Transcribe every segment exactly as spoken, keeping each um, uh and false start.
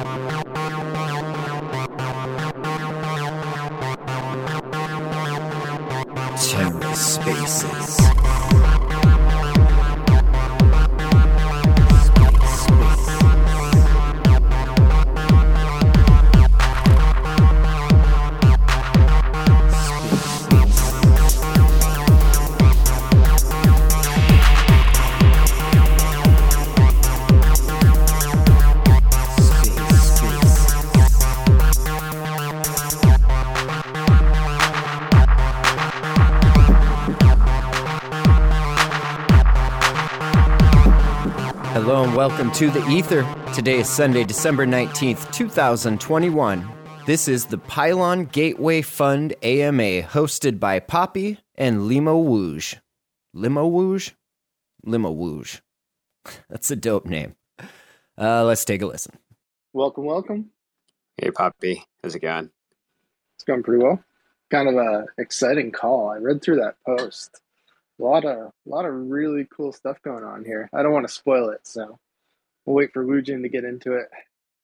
TerraSpaces. Hello and welcome to The Ether. Today is Sunday, December nineteenth, twenty twenty-one. This is the Pylon Gateway Fund A M A, hosted by Poppy and Limo Wooge. Limo Wooge? Limo Wooge. That's a dope name. Uh, let's take a listen. Welcome, welcome. Hey, Poppy. How's it going? It's going pretty well. Kind of a exciting call. I read through that post. A lot of, a lot of really cool stuff going on here. I don't want to spoil it, so we'll wait for Woojin to get into it.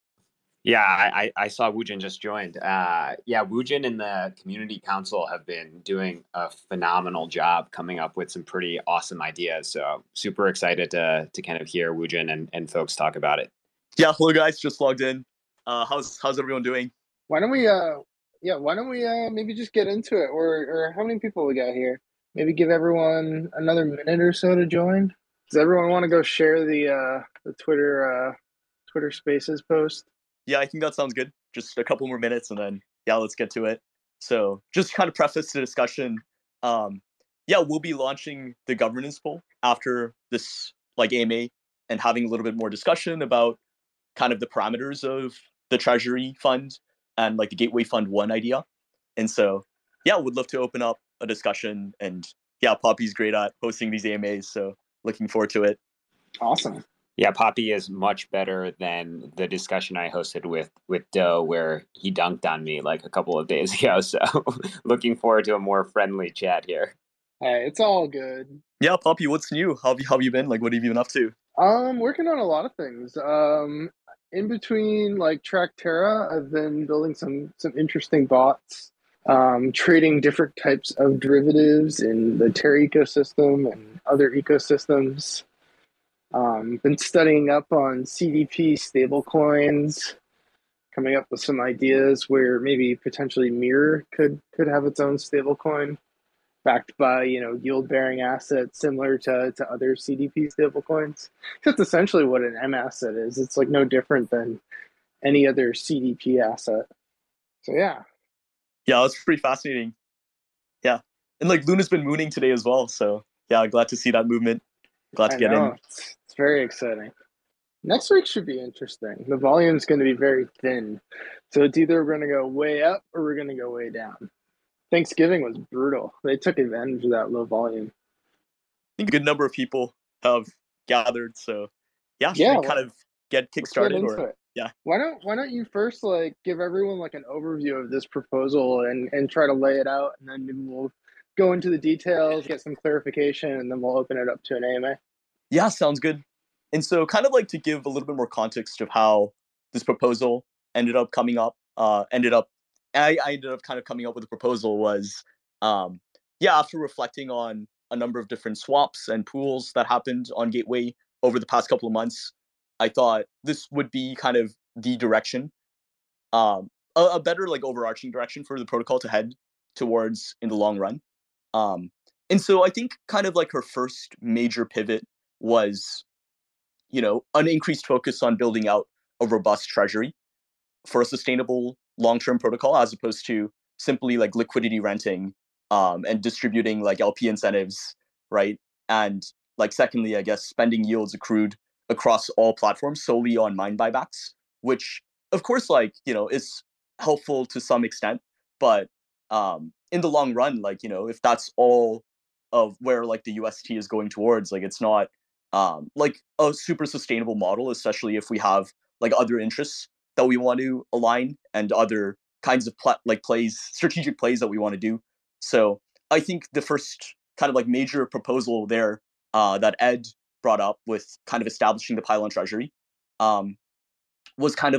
Yeah, I, I saw Woojin just joined. Uh, yeah, Woojin and the Community Council have been doing a phenomenal job coming up with some pretty awesome ideas. So super excited to to kind of hear Woojin and, and folks talk about it. Yeah, hello guys, just logged in. Uh, how's how's everyone doing? Why don't we, uh, yeah, why don't we uh, maybe just get into it? Or, or how many people we got here? Maybe give everyone another minute or so to join. Does everyone want to go share the uh, the Twitter uh, Twitter Spaces post? Yeah, I think that sounds good. Just a couple more minutes, and then yeah, let's get to it. So, just kind of preface the discussion. Um, yeah, we'll be launching the governance poll after this, like A M A, and having a little bit more discussion about kind of the parameters of the Treasury Fund and like the Gateway Fund One idea. And so, yeah, would love to open up a discussion, and yeah, Poppy's great at hosting these A M As, so looking forward to it. Awesome. Yeah, Poppy is much better than the discussion I hosted with with Doe, where he dunked on me like a couple of days ago. So looking forward to a more friendly chat here. Hey, it's all good. Yeah, Poppy, what's new? How have you, how have you been? Like, what have you been up to? Um, working on a lot of things. Um, in between like Tractera, I've been building some some interesting bots. Um, trading different types of derivatives in the Terra ecosystem and other ecosystems. Um, been studying up on C D P stablecoins, coming up with some ideas where maybe potentially Mirror could could have its own stablecoin, backed by you know yield-bearing assets similar to to other C D P stablecoins. That's essentially what an M asset is. It's like no different than any other C D P asset. So yeah. Yeah, that's pretty fascinating. Yeah. And like Luna's been mooning today as well. So yeah, glad to see that movement. Glad to I get know. in. It's, it's very exciting. Next week should be interesting. The volume's going to be very thin. So it's either we're going to go way up or we're going to go way down. Thanksgiving was brutal. They took advantage of that low volume. I think a good number of people have gathered. So yeah, should Yeah, we well, kind of get Let's get kickstarted? into Or it. yeah. Why don't Why don't you first like give everyone like an overview of this proposal and and try to lay it out, and then maybe we'll go into the details, get some clarification, and then we'll open it up to an A M A. Yeah, sounds good. And so kind of like to give a little bit more context of how this proposal ended up coming up, uh, ended up, I, I ended up kind of coming up with a proposal was, um, yeah, after reflecting on a number of different swaps and pools that happened on Gateway over the past couple of months, I thought this would be kind of the direction, um, a, a better like overarching direction for the protocol to head towards in the long run. Um, and so I think kind of like her first major pivot was, you know, an increased focus on building out a robust treasury for a sustainable long-term protocol, as opposed to simply like liquidity renting um, and distributing like L P incentives, right? And like secondly, I guess spending yields accrued across all platforms solely on mine buybacks, which of course, like, you know, is helpful to some extent, but um, in the long run, like, you know, if that's all of where like the U S T is going towards, like it's not um, like a super sustainable model, especially if we have like other interests that we want to align and other kinds of pl- like plays, strategic plays that we want to do. So I think the first kind of like major proposal there uh, that Ed brought up with kind of establishing the Pylon Treasury um, was kind of like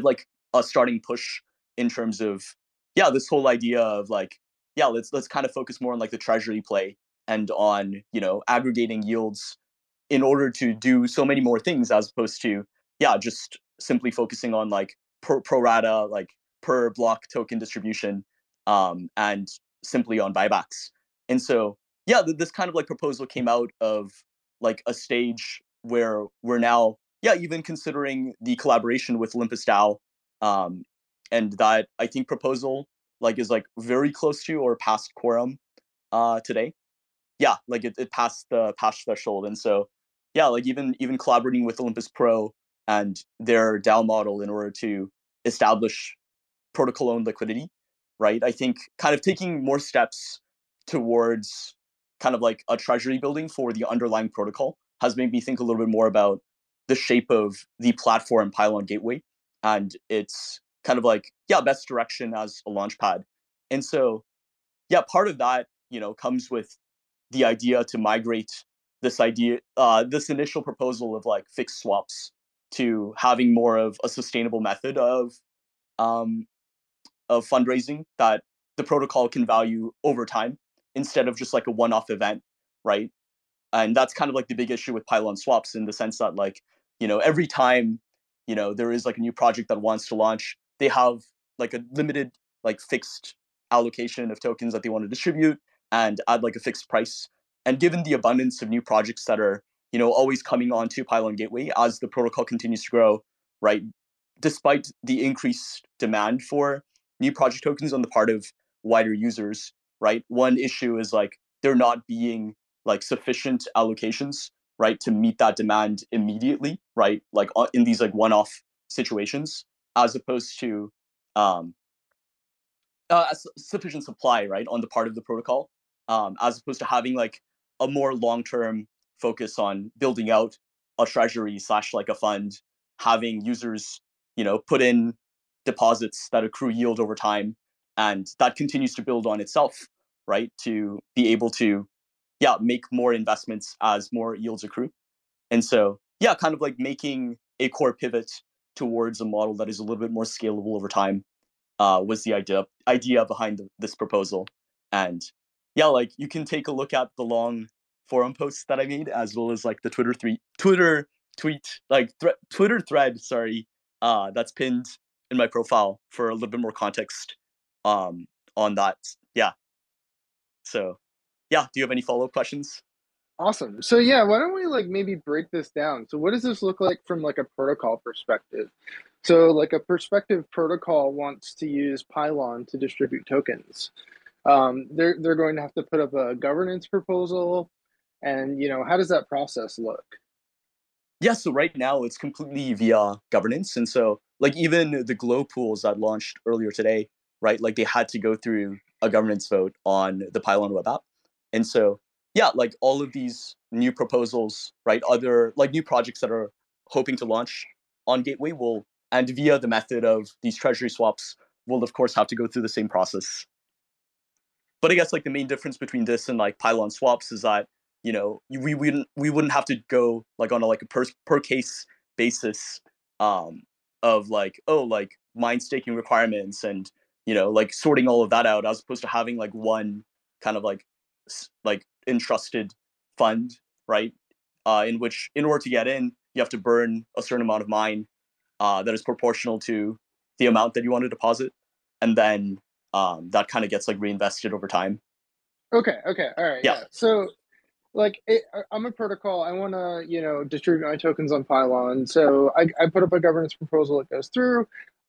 a starting push in terms of, yeah, this whole idea of like, yeah, let's let's kind of focus more on like the treasury play and on, you know, aggregating yields in order to do so many more things as opposed to, yeah, just simply focusing on like per pro rata, like per block token distribution, um, and simply on buybacks. And so, yeah, th- this kind of like proposal came out of like a stage where we're now, yeah, even considering the collaboration with Olympus DAO, um, and that I think proposal like is like very close to or past quorum uh, today. Yeah, like it, it passed the pass threshold, and so yeah, like even even collaborating with Olympus Pro and their DAO model in order to establish protocol owned liquidity, right? I think kind of taking more steps towards kind of like a treasury building for the underlying protocol has made me think a little bit more about the shape of the platform Pylon Gateway and its kind of like, yeah, best direction as a launch pad. And so, yeah, part of that, you know, comes with the idea to migrate this idea, uh, this initial proposal of like fixed swaps to having more of a sustainable method of um, of fundraising that the protocol can value over time instead of just like a one-off event, right? And that's kind of like the big issue with Pylon swaps in the sense that like, you know, every time, you know, there is like a new project that wants to launch, they have like a limited, like fixed allocation of tokens that they want to distribute and add like a fixed price. And given the abundance of new projects that are, you know, always coming onto Pylon Gateway as the protocol continues to grow, right? Despite the increased demand for new project tokens on the part of wider users, right? One issue is like there not being like sufficient allocations, right, to meet that demand immediately, right? Like in these like one-off situations, as opposed to um, uh, sufficient supply, right, on the part of the protocol, um, as opposed to having like a more long-term focus on building out a treasury slash like a fund, having users, you know, put in deposits that accrue yield over time, and that continues to build on itself, right, to be able to, yeah, make more investments as more yields accrue. And so, yeah, kind of like making a core pivot towards a model that is a little bit more scalable over time uh, was the idea idea behind the, this proposal. And yeah, like you can take a look at the long forum posts that I made, as well as like the Twitter tweet, Twitter tweet, like thre- Twitter thread, sorry, uh, that's pinned in my profile for a little bit more context um, on that. Yeah. So, yeah, do you have any follow up questions? Awesome. So yeah, why don't we like maybe break this down? So what does this look like from like a protocol perspective? So like a prospective protocol wants to use Pylon to distribute tokens. Um, they're they're going to have to put up a governance proposal, and you know, how does that process look? Yeah, so right now it's completely via governance. And so like even the Glow pools that launched earlier today, right? Like they had to go through a governance vote on the Pylon web app. And so yeah, like all of these new proposals, right? Other like new projects that are hoping to launch on Gateway will, and via the method of these treasury swaps, will of course have to go through the same process. But I guess like the main difference between this and like Pylon swaps is that, you know, we wouldn't we wouldn't have to go like on a like a per per case basis um of like, oh, like mine staking requirements and, you know, like sorting all of that out, as opposed to having like one kind of like like entrusted fund, right? Uh, in which in order to get in, you have to burn a certain amount of mine uh, that is proportional to the amount that you want to deposit, and then um, that kind of gets like reinvested over time. Okay, okay, all right, Yeah. yeah. So like it, I'm a protocol. I want to, you know, distribute my tokens on Pylon. So I, I put up a governance proposal that goes through.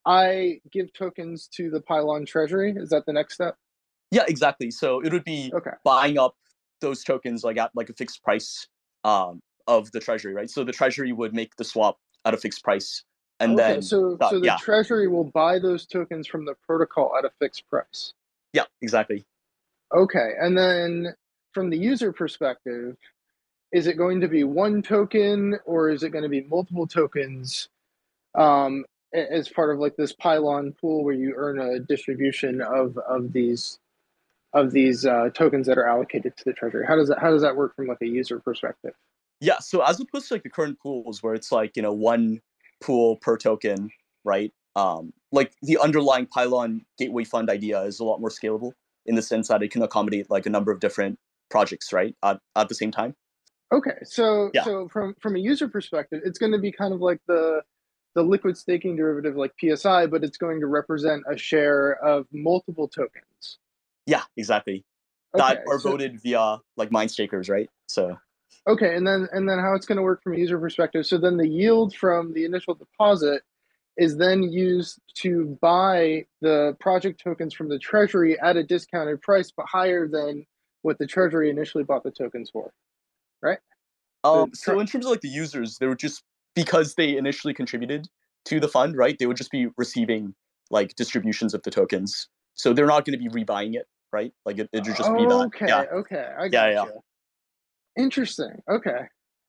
I give tokens to the Pylon treasury. Is that the next step? Yeah, exactly. So it would be Okay. buying up those tokens like at like a fixed price um, of the treasury, right? So the treasury would make the swap at a fixed price, and Okay, then so uh, so the yeah, treasury will buy those tokens from the protocol at a fixed price. yeah, exactly. Okay, and then from the user perspective, is it going to be one token or is it going to be multiple tokens um, as part of like this Pylon pool where you earn a distribution of of these of these uh, tokens that are allocated to the treasury? How does that how does that work from like a user perspective? Yeah, so as opposed to like the current pools where it's like, you know, one pool per token, right? um, like the underlying Pylon Gateway Fund idea is a lot more scalable in the sense that it can accommodate like a number of different projects, right, at, at the same time. Okay, so Yeah. so from from a user perspective, it's going to be kind of like the the liquid staking derivative like P S I, but it's going to represent a share of multiple tokens. Yeah, exactly. Okay, That are so, voted via like mind stakers, right? So okay, and then and then how it's going to work from a user perspective. So then the yield from the initial deposit is then used to buy the project tokens from the treasury at a discounted price, but higher than what the treasury initially bought the tokens for, right? The um tre- so in terms of like the users, they would just, because they initially contributed to the fund, right? They would just be receiving like distributions of the tokens. So they're not going to be rebuying it, right? Like it, it would just be that. okay, Yeah. okay, I Yeah, got yeah. you. Interesting. Okay.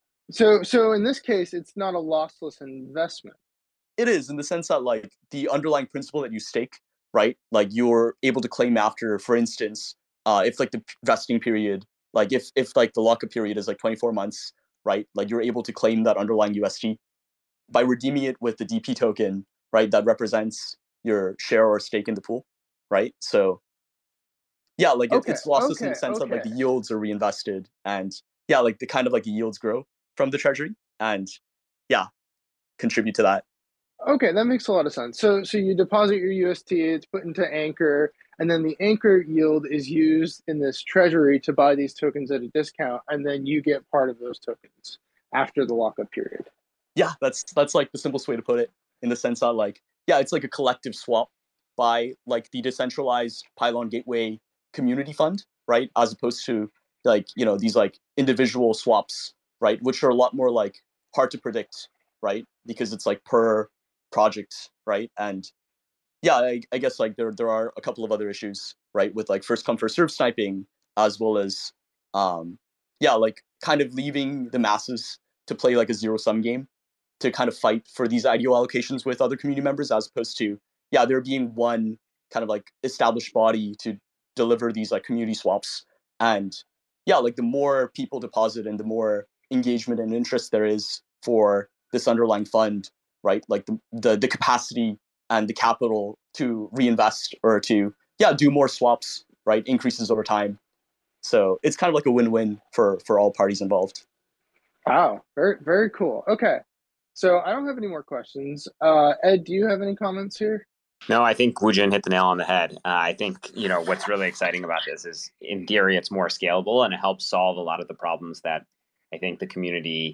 So so in this case, it's not a lossless investment. It is, in the sense that like the underlying principle that you stake, right? Like you're able to claim after, for instance, uh, if like the vesting period, like if if like the lockup period is like twenty-four months, right? Like you're able to claim that underlying U S D by redeeming it with the D P token, right? That represents your share or stake in the pool, right? So yeah, like it, Okay, it's lossless in okay, the sense that like okay. the yields are reinvested, and yeah, like the kind of like the yields grow from the treasury, and yeah, contribute to that. Okay, that makes a lot of sense. So so you deposit your U S T, it's put into Anchor, and then the Anchor yield is used in this treasury to buy these tokens at a discount, and then you get part of those tokens after the lockup period. Yeah, that's that's like the simplest way to put it, in the sense that like yeah, it's like a collective swap by like the decentralized Pylon Gateway community fund, right? As opposed to like, you know, these like individual swaps, right? Which are a lot more like hard to predict, right? Because it's like per project, right? And yeah, I, I guess like there there are a couple of other issues, right? With like first come first serve sniping, as well as um yeah, like kind of leaving the masses to play like a zero sum game, to kind of fight for these I D O allocations with other community members, as opposed to yeah, there being one kind of like established body to deliver these like community swaps. And yeah, like the more people deposit and the more engagement and interest there is for this underlying fund, right? Like the the, the capacity and the capital to reinvest or to yeah, do more swaps, right, increases over time. So it's kind of like a win-win for for all parties involved. Wow, very very cool. Okay, so I don't have any more questions. Uh, Ed, do you have any comments here? No, I think Woojin hit the nail on the head. Uh, I think, you know, what's really exciting about this is, in theory, it's more scalable and it helps solve a lot of the problems that I think the community,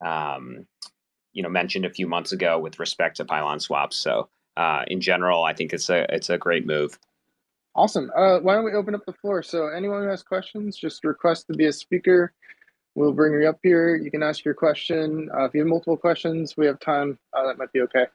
um, you know, mentioned a few months ago with respect to pylon swaps. So, uh, in general, I think it's a it's a great move. Awesome. Uh, why don't we open up the floor? So anyone who has questions, just request to be a speaker. We'll bring you up here. You can ask your question. Uh, if you have multiple questions, we have time. Uh, that might be okay.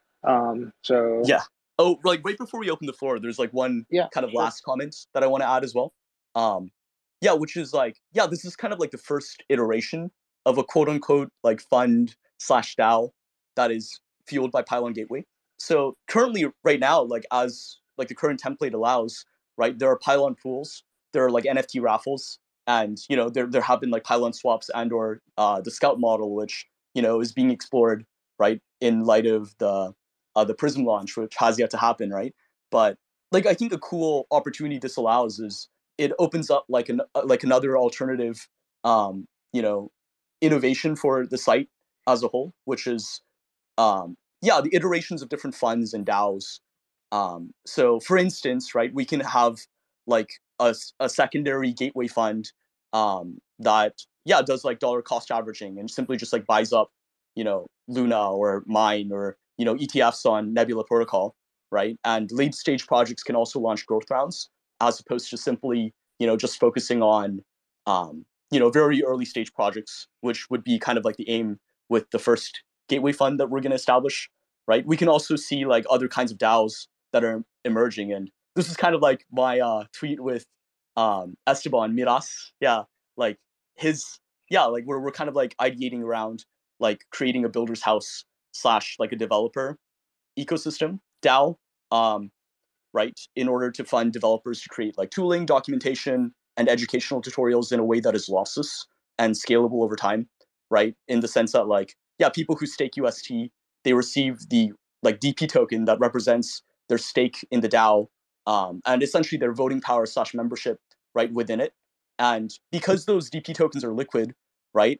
Um, so Yeah. Oh, like right before we open the floor, there's like one yeah, kind of sure. last comment that I want to add as well. Um, yeah, which is like, yeah, this is kind of like the first iteration of a quote unquote like fund slash DAO that is fueled by Pylon Gateway. So currently, right now, like as like the current template allows, right, there are Pylon pools, there are like N F T raffles, and you know there there have been like Pylon swaps and or uh, the Scout model, which you know is being explored, right, in light of the uh, the Prism launch, which has yet to happen, right? But like I think a cool opportunity this allows is it opens up like an uh, like another alternative, um, you know, innovation for the site as a whole, which is um, yeah, the iterations of different funds and DAOs. Um, so for instance, right, we can have like a, a secondary gateway fund um, that yeah does like dollar cost averaging and simply just like buys up, you know, Luna or Mine or you know E T Fs on Nebula Protocol, right? And late stage projects can also launch growth rounds as opposed to simply you know just focusing on um, you know very early stage projects, which would be kind of like the aim with the first gateway fund that we're going to establish, right? We can also see like other kinds of DAOs that are emerging, and this is kind of like my uh, tweet with um, Esteban Miras. Yeah, like his yeah, like we're we're kind of like ideating around like creating a builder's house slash like a developer ecosystem DAO, um, right? In order to fund developers to create like tooling, documentation, and educational tutorials in a way that is lossless and scalable over time, right? In the sense that like yeah, people who stake U S T, they receive the like D P token that represents their stake in the DAO, um, and essentially their voting power slash membership right within it. And because those D P tokens are liquid, right,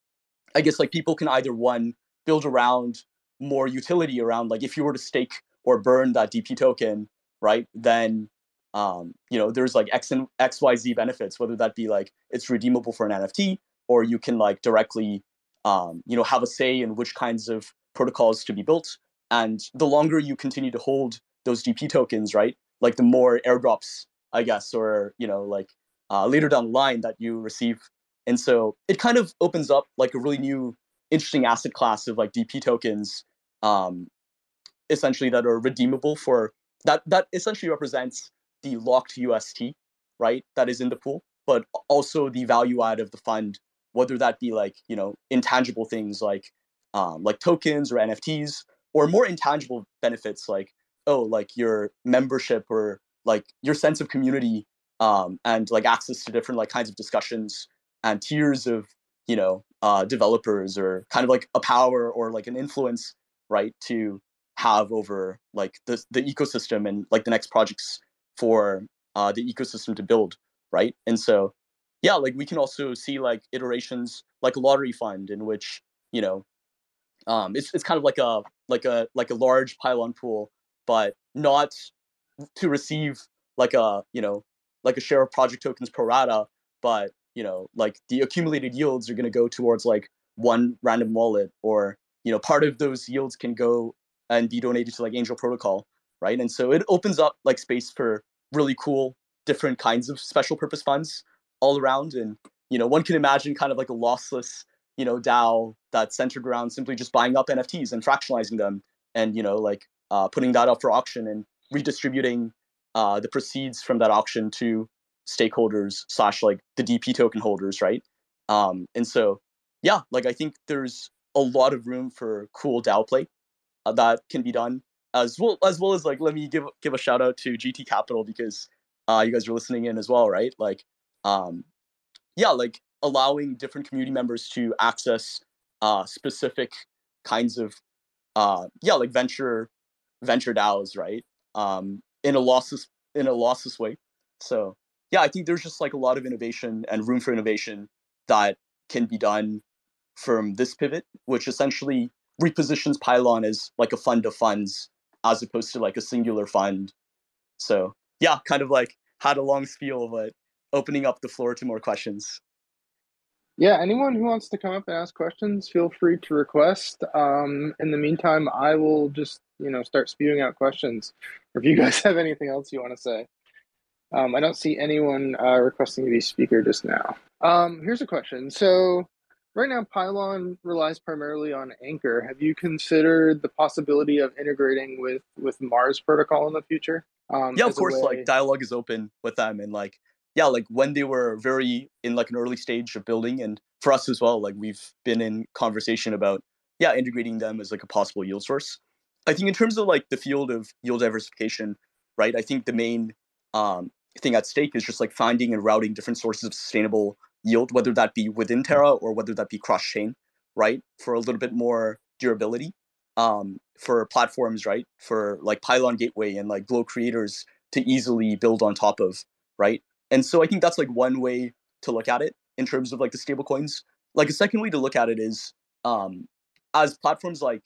I guess like people can either one build around more utility around, like if you were to stake or burn that D P token, right, then um, you know, there's like X and X Y Z benefits, whether that be like it's redeemable for an N F T, or you can like directly um, you know, have a say in which kinds of protocols to be built. And the longer you continue to hold those D P tokens, right, like the more airdrops, I guess, or you know, like uh, later down the line that you receive. And so it kind of opens up like a really new, interesting asset class of like D P tokens, um, essentially that are redeemable for that. That essentially represents the locked U S T, right? That is in the pool, but also the value add of the fund, whether that be like, you know, intangible things like um, like tokens or N F Ts, or more intangible benefits like, oh, like your membership or like your sense of community, um, and like access to different like kinds of discussions and tiers of, you know, uh, developers, or kind of like a power or like an influence, right, to have over like the the ecosystem and like the next projects for uh, the ecosystem to build, right? And so, yeah, like we can also see like iterations like a lottery fund in which, you know, um, it's it's kind of like a like a like a large pylon pool, but not to receive like a, you know, like a share of project tokens pro rata, but you know, like the accumulated yields are going to go towards like one random wallet, or you know, part of those yields can go and be donated to like Angel Protocol, right? And so it opens up like space for really cool different kinds of special purpose funds all around. And you know, one can imagine kind of like a lossless, you know, DAO that's centered around simply just buying up N F Ts and fractionalizing them, and you know, like uh, putting that up for auction and redistributing uh, the proceeds from that auction to stakeholders slash like the D P token holders, right? Um, and so, yeah, like I think there's a lot of room for cool DAO play uh, that can be done, as well as well as like let me give give a shout out to G T Capital, because uh, you guys are listening in as well, right? Like, um, yeah, like allowing different community members to access uh, specific kinds of uh, yeah, like venture venture DAOs, right? Um, in a lossless in a lossless way. So yeah, I think there's just like a lot of innovation and room for innovation that can be done from this pivot, which essentially repositions Pylon as like a fund of funds as opposed to like a singular fund. So yeah, kind of like had a long spiel, but opening up the floor to more questions. Yeah, anyone who wants to come up and ask questions, feel free to request. Um, in the meantime, I will just, you know, start spewing out questions. Or if you guys have anything else you want to say. Um, I don't see anyone uh, requesting to be speaker just now. Um, here's a question. So right now, Pylon relies primarily on Anchor. Have you considered the possibility of integrating with, with Mars protocol in the future? Um, yeah, of as a course, way- like dialogue is open with them, and like, yeah, like when they were very in like an early stage of building, and for us as well, like we've been in conversation about, yeah, integrating them as like a possible yield source. I think in terms of like the field of yield diversification, right, I think the main um, thing at stake is just like finding and routing different sources of sustainable yield, whether that be within Terra or whether that be cross chain, right, for a little bit more durability. Um, for platforms, right, for like Pylon Gateway and like Glow creators to easily build on top of, right? And so I think that's like one way to look at it in terms of like the stable coins. Like a second way to look at it is um, as platforms like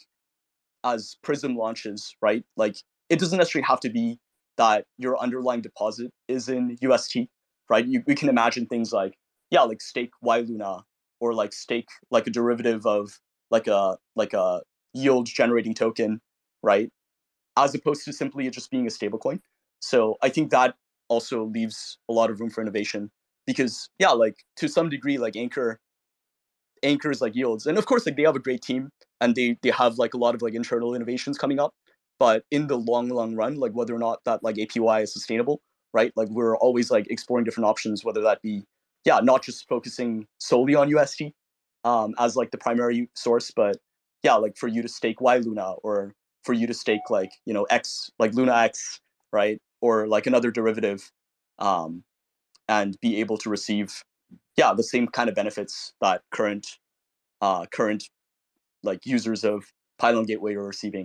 as Prism launches, right? Like it doesn't necessarily have to be that your underlying deposit is in U S T, right? You, we can imagine things like, yeah, like stake Y Luna, or like stake like a derivative of like a like a yield generating token, right? As opposed to simply it just being a stablecoin. So I think that also leaves a lot of room for innovation, because yeah, like to some degree, like Anchor anchors like yields, and of course like they have a great team and they they have like a lot of like internal innovations coming up, but in the long long run, like whether or not that like A P Y is sustainable, right, like we're always like exploring different options, whether that be, yeah, not just focusing solely on U S T um as like the primary source, but yeah, like for you to stake Y Luna, or for you to stake like, you know, X, like Luna X, right, or like another derivative, um and be able to receive, yeah, the same kind of benefits that current uh current like users of Pylon Gateway are receiving.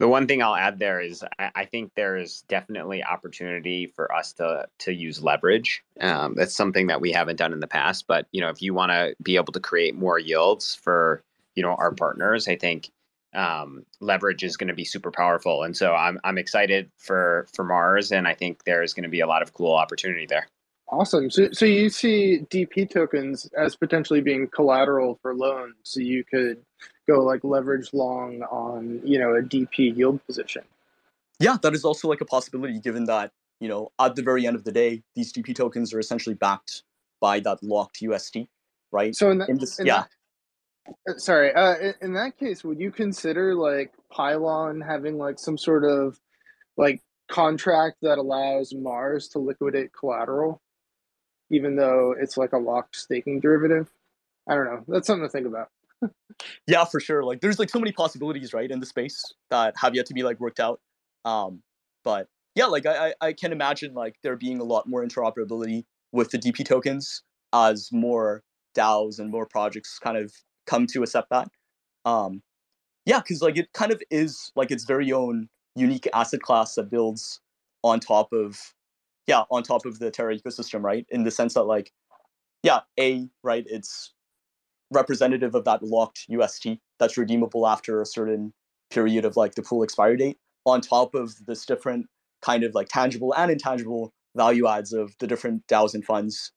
The one thing I'll add there is I, I think there's definitely opportunity for us to to use leverage. Um, that's something that we haven't done in the past. But you know, if you want to be able to create more yields for you know our partners, I think um, leverage is going to be super powerful. And so I'm I'm excited for for Mars, and I think there's going to be a lot of cool opportunity there. Awesome. So, so you see D P tokens as potentially being collateral for loans, so you could go like leverage long on, you know, a D P yield position. Yeah, that is also like a possibility, given that, you know, at the very end of the day, these D P tokens are essentially backed by that locked U S T, right? So in that, in this, in yeah. that sorry, uh, in, in that case, would you consider like Pylon having like some sort of like contract that allows Mars to liquidate collateral, even though it's like a locked staking derivative? I don't know. That's something to think about. Yeah, for sure. Like there's like so many possibilities, right, in the space that have yet to be like worked out. Um, but yeah, like I, I can imagine like there being a lot more interoperability with the D P tokens as more DAOs and more projects kind of come to accept that. Um, yeah, because like it kind of is like its very own unique asset class that builds on top of yeah, on top of the Terra ecosystem, right? In the sense that like, yeah, A, right, it's representative of that locked U S T that's redeemable after a certain period of like the pool expiry date, on top of this different kind of like tangible and intangible value adds of the different DAOs and funds.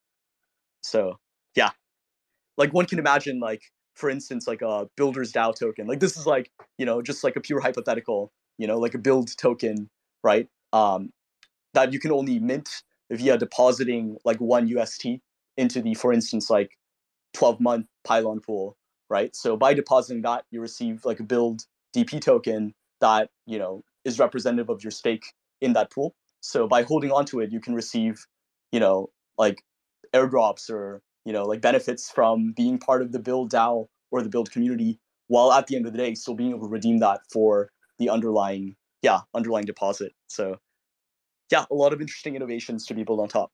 So yeah, like one can imagine like, for instance, like a builder's DAO token. Like this is like, you know, just like a pure hypothetical, you know, like a build token, right? Um, that you can only mint via depositing like one U S T into the, for instance, like twelve month Pylon pool, right? So by depositing that, you receive like a build D P token that, you know, is representative of your stake in that pool. So by holding onto it, you can receive, you know, like airdrops or, you know, like benefits from being part of the build DAO or the build community, while at the end of the day, still being able to redeem that for the underlying, yeah, underlying deposit. So yeah, a lot of interesting innovations to be built on top.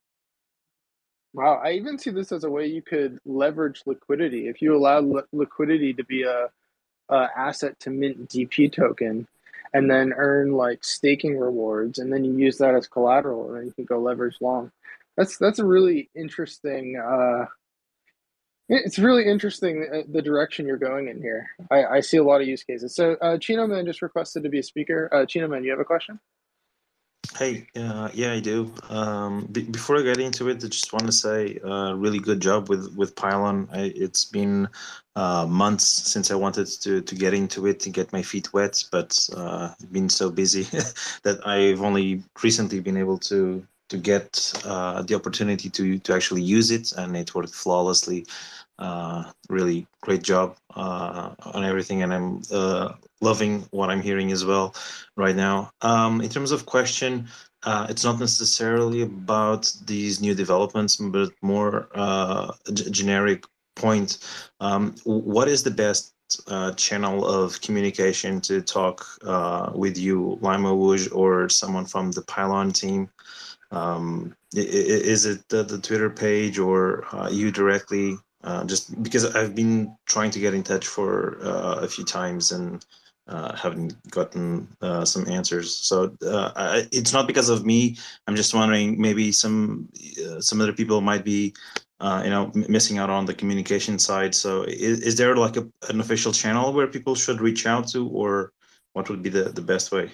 Wow, I even see this as a way you could leverage liquidity. If you allow li- liquidity to be a, a asset to mint D P token, and then earn like staking rewards, and then you use that as collateral, and then you can go leverage long. That's that's a really interesting. Uh, it's really interesting uh, the direction you're going in here. I, I see a lot of use cases. So uh, Chino Man just requested to be a speaker. Uh, Chino Man, you have a question? Hey, uh, yeah, I do. Um, be before I get into it, I just want to say, uh, really good job with with Pylon. I, it's been uh, months since I wanted to to get into it to get my feet wet, but uh, been so busy that I've only recently been able to to get uh, the opportunity to to actually use it, and it worked flawlessly. Uh, really great job uh, on everything, and I'm uh, loving what I'm hearing as well right now. Um, in terms of question, uh, it's not necessarily about these new developments, but more uh, a g- generic point. Um, what is the best uh, channel of communication to talk uh, with you, Lima Wooge, or someone from the Pylon team? Um, i- i- is it the, the Twitter page or uh, you directly? Uh, just because I've been trying to get in touch for uh, a few times and uh, haven't gotten uh, some answers. So uh, I, it's not because of me. I'm just wondering, maybe some uh, some other people might be, uh, you know, m- missing out on the communication side. So is, is there like a, an official channel where people should reach out to, or what would be the, the best way?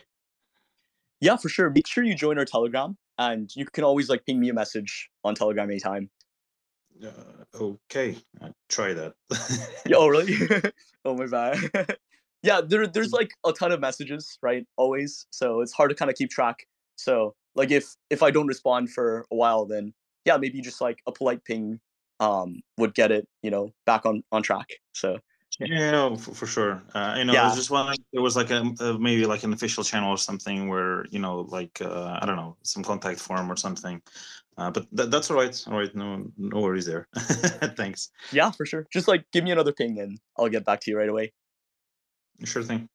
Yeah, for sure. Make sure you join our Telegram, and you can always like ping me a message on Telegram anytime. Uh, okay, I'll try that. Yeah, oh, really? Oh, my bad. Yeah, there, there's like a ton of messages, right? Always. So it's hard to kind of keep track. So like if if I don't respond for a while, then yeah, maybe just like a polite ping um would get it, you know, back on on track. So Yeah, no, for, for sure. Uh, you know, I was yeah, just wondering if there was like a, a maybe like an official channel or something where, you know, like uh, I don't know, some contact form or something. Uh, but th- that's all right. All right, no no worries there. Thanks. yeah, for sure. Just like give me another ping, and I'll get back to you right away. Sure thing.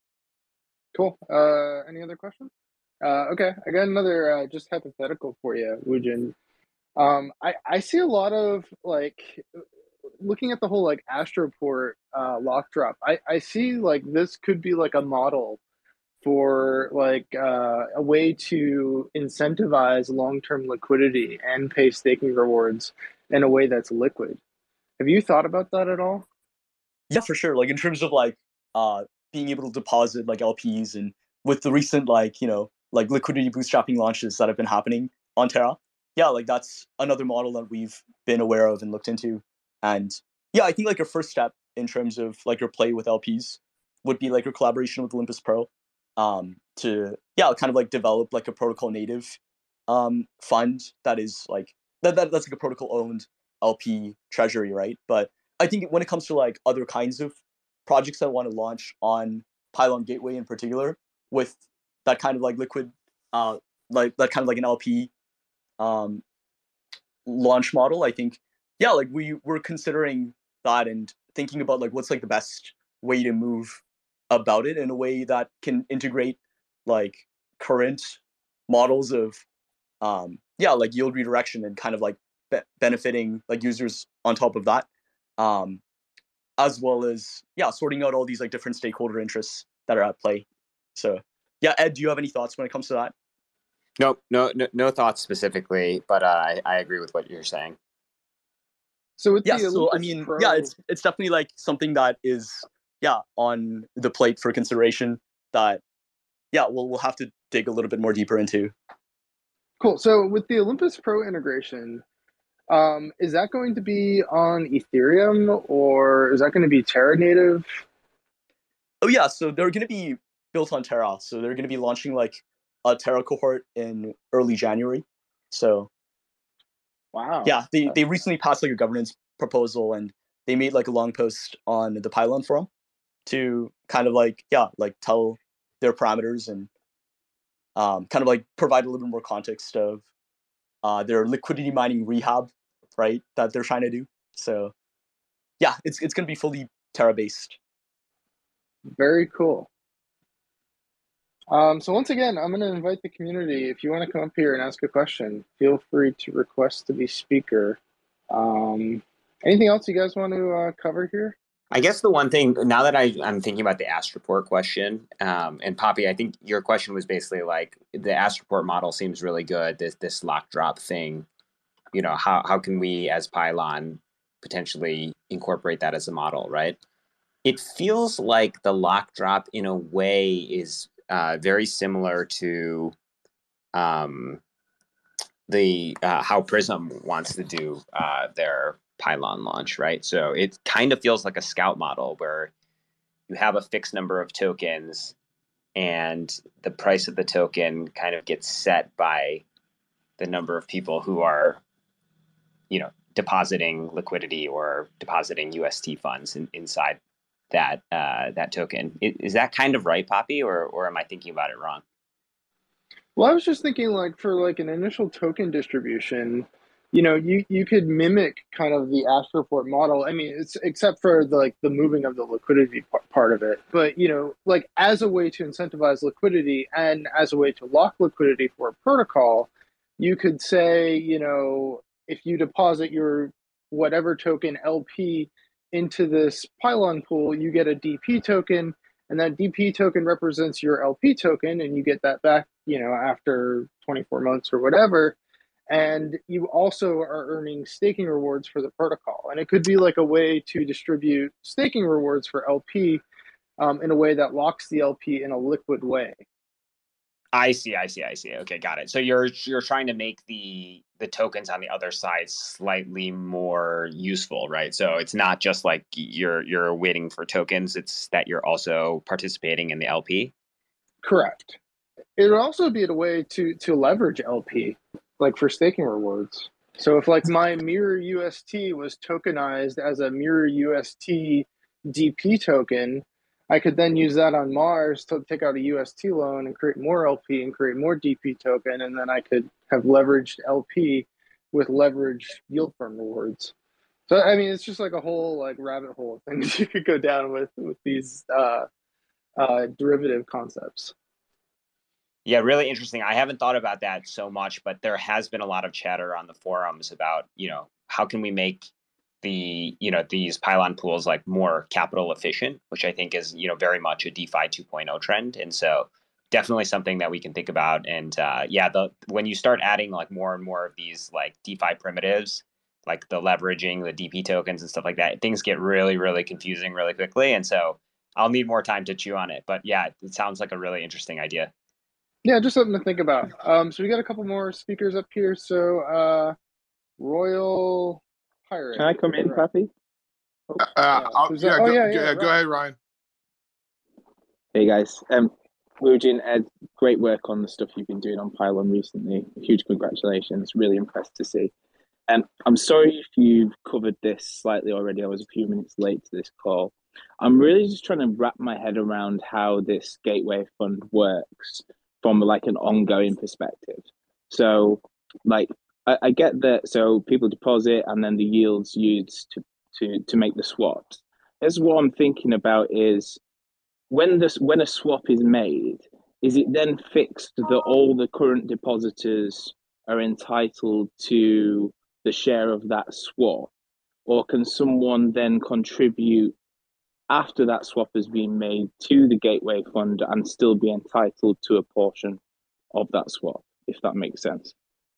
Cool. Uh, any other questions? Uh, okay, I got another uh, just hypothetical for you, Woojin. Um, I I see a lot of like looking at the whole like Astroport uh, lock drop. I I see like this could be like a model for like uh, a way to incentivize long-term liquidity and pay staking rewards in a way that's liquid. Have you thought about that at all? Yeah, for sure. Like in terms of like uh being able to deposit like L Ps, and with the recent like, you know, like liquidity bootstrapping launches that have been happening on Terra. Yeah, like that's another model that we've been aware of and looked into. And yeah, I think like your first step in terms of like your play with L Ps would be like your collaboration with Olympus Pro, um, to yeah, kind of like develop like a protocol native um fund that is like that, that that's like a protocol owned L P treasury, right? But I think when it comes to like other kinds of projects that want to launch on Pylon Gateway in particular, with that kind of like liquid, uh, like that kind of like an L P um, launch model, I think, yeah, like we were considering that and thinking about like what's like the best way to move about it in a way that can integrate like current models of um, yeah, like yield redirection and kind of like be- benefiting like users on top of that. Um, as well as yeah, sorting out all these like different stakeholder interests that are at play. So yeah, Ed, do you have any thoughts when it comes to that? Nope, no, no, no thoughts specifically, but uh, I, I agree with what you're saying. So with Yeah, the so I Olympus mean, Pro, yeah, it's it's definitely like something that is yeah on the plate for consideration. That yeah, we'll we'll have to dig a little bit more deeper into. cool. So with the Olympus Pro integration, um, is that going to be on Ethereum or is that going to be Terra native? Oh yeah, so they're going to be built on Terra. So they're going to be launching like a Terra cohort in early January. So Wow. yeah, they, they recently passed like a governance proposal, and they made like a long post on the Pylon forum to kind of like, yeah, like tell their parameters and um, kind of like provide a little bit more context of uh, their liquidity mining rehab, right, that they're trying to do. So yeah, it's it's going to be fully Terra based. Very cool. Um, so once again, I'm going to invite the community. If you want to come up here and ask a question, feel free to request to be speaker. Um, anything else you guys want to uh, cover here? I guess the one thing, now that I, I'm thinking about the Astroport question, um, and Poppy, I think your question was basically like, the Astroport model seems really good, this this lock drop thing. You know, how, how can we as Pylon potentially incorporate that as a model, right? It feels like the lock drop in a way is uh, very similar to um, the uh, how Prism wants to do uh, their Pylon launch, right? So it kind of feels like a scout model where you have a fixed number of tokens and the price of the token kind of gets set by the number of people who are, you know, depositing liquidity or depositing U S T funds in, inside that uh, that token. Is, is that kind of right, Poppy, or or am I thinking about it wrong? Well, I was just thinking like for like an initial token distribution, you know, you, you could mimic kind of the Astroport model. I mean, it's except for the, like the moving of the liquidity part of it. But, you know, like as a way to incentivize liquidity and as a way to lock liquidity for a protocol, you could say, you know, if you deposit your whatever token L P into this Pylon pool, you get a D P token, and that D P token represents your L P token, and you get that back, you know, after twenty-four months or whatever. And you also are earning staking rewards for the protocol. And it could be like a way to distribute staking rewards for L P um, in a way that locks the L P in a liquid way. I see, I see, I see. Okay, got it. So you're you're trying to make the the tokens on the other side slightly more useful, right? So it's not just like you're you're waiting for tokens; it's that you're also participating in the L P. Correct. It would also be a way to to leverage L P, like for staking rewards. So if like my Mirror U S T was tokenized as a Mirror U S T D P token, I could then use that on Mars to take out a U S T loan and create more L P and create more D P token, and then I could have leveraged L P with leveraged yield firm rewards. So I mean, it's just like a whole like rabbit hole of things you could go down with with these uh, uh, derivative concepts. Yeah, really interesting. I haven't thought about that so much, but there has been a lot of chatter on the forums about, you know, how can we make the, you know, these Pylon pools like more capital efficient, which I think is, you know, very much a DeFi two point oh trend. And so definitely something that we can think about. And uh, yeah, the when you start adding like more and more of these like DeFi primitives, like the leveraging, the D P tokens and stuff like that, things get really, really confusing really quickly. And so I'll need more time to chew on it. But yeah, it sounds like a really interesting idea. Yeah, just something to think about. Um, so we got a couple more speakers up here. So uh, Royal Pirate. Can I come in, Pappy? Oh. Uh, yeah, oh, yeah, oh, go, yeah, yeah, yeah, go ahead, Ryan. Hey guys, um, Woojin, Ed, great work on the stuff you've been doing on Pylon recently. Huge congratulations, really impressed to see. Um, I'm sorry if you've covered this slightly already. I was a few minutes late to this call. I'm really just trying to wrap my head around how this Gateway Fund works from like an ongoing perspective. So, like, I, I get that. So people deposit and then the yields used to to to make the swaps. That's what I'm thinking about is. When this when a swap is made, is it then fixed that all the current depositors are entitled to the share of that swap, or can someone then contribute after that swap has been made to the Gateway Fund and still be entitled to a portion of that swap, if that makes sense?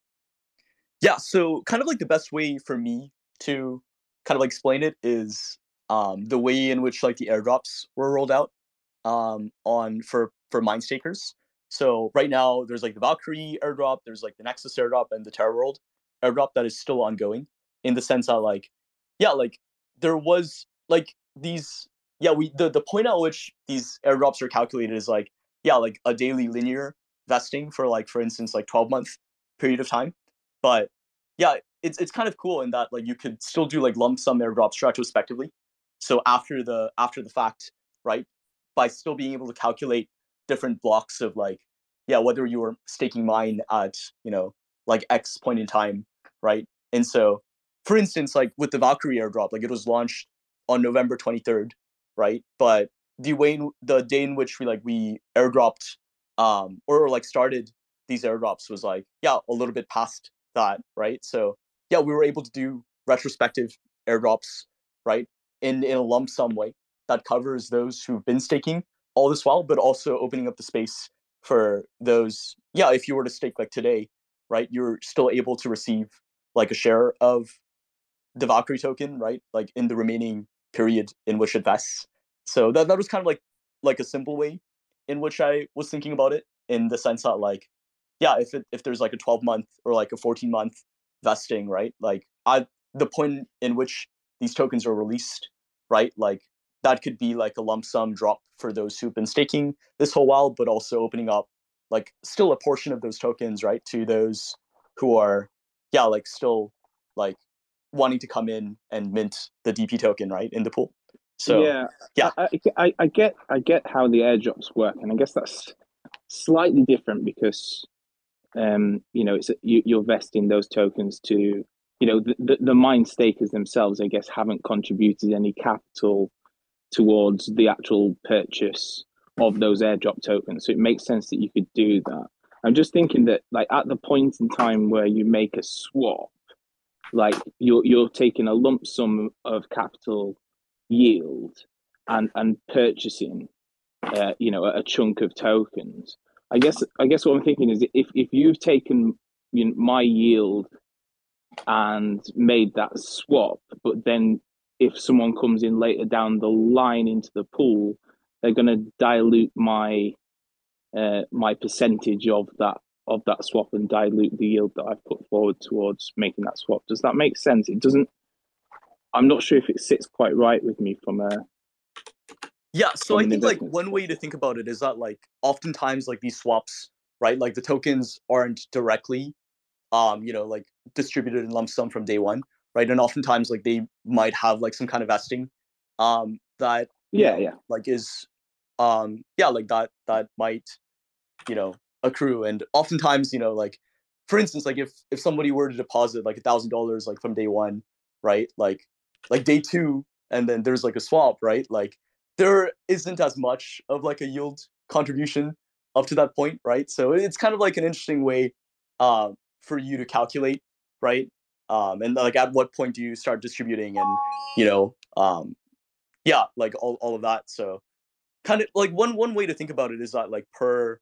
Yeah, so kind of like the best way for me to kind of like explain it is um, the way in which like the airdrops were rolled out. Um, on for for mine stakers. So right now there's like the Valkyrie airdrop, there's like the Nexus airdrop, and the Terra World airdrop that is still ongoing. In the sense that like, yeah, like there was like these, yeah, we the the point at which these airdrops are calculated is like, yeah, like a daily linear vesting for like for instance like twelve month period of time. But yeah, it's it's kind of cool in that like you could still do like lump sum airdrops retrospectively. So after the after the fact, right? By still being able to calculate different blocks of like, yeah, whether you were staking mine at, you know, like X point in time, right? And so, for instance, like with the Valkyrie airdrop, like it was launched on November twenty-third, right? But the way in, the day in which we like we airdropped um or like started these airdrops was like, yeah, a little bit past that, right? So yeah, we were able to do retrospective airdrops, right? In in a lump sum way that covers those who've been staking all this while, but also opening up the space for those, yeah, if you were to stake like today, right, you're still able to receive like a share of the Valkyrie token, right, like in the remaining period in which it vests. So that, that was kind of like like a simple way in which I was thinking about it, in the sense that like, yeah, if it, if there's like a twelve month or like a fourteen month vesting, right, like I the point in which these tokens are released, right, like that could be like a lump sum drop for those who've been staking this whole while, but also opening up like still a portion of those tokens, right, to those who are, yeah, like still like wanting to come in and mint the D P token, right, in the pool. So yeah, yeah, I, I, I get I get how the airdrops work, and I guess that's slightly different because um, you know, it's you, you're vesting those tokens to, you know, the, the the mine stakers themselves, I guess, haven't contributed any capital towards the actual purchase of those airdrop tokens. So it makes sense that you could do that. I'm just thinking that like at the point in time where you make a swap, like you're you're taking a lump sum of capital yield and and purchasing uh, you know, a chunk of tokens. I guess I guess what I'm thinking is if if you've taken, you know, my yield and made that swap, but then if someone comes in later down the line into the pool, they're going to dilute my uh, my percentage of that of that swap and dilute the yield that I've put forward towards making that swap. Does that make sense? It doesn't. I'm not sure if it sits quite right with me from a. Yeah, so I think like one way to think about it is that like oftentimes like these swaps, right, like the tokens aren't directly um, you know, like distributed in lump sum from day one, right? And oftentimes like they might have like some kind of vesting um that yeah, know, yeah, like is um yeah, like that that might, you know, accrue. And oftentimes, you know, like for instance, like if if somebody were to deposit like a thousand dollars like from day one, right? Like like day two, and then there's like a swap, right? Like there isn't as much of like a yield contribution up to that point, right? So it's kind of like an interesting way um for you to calculate, right? Um, and like at what point do you start distributing, and you know, um, yeah, like all, all of that. So kind of like one one way to think about it is that like per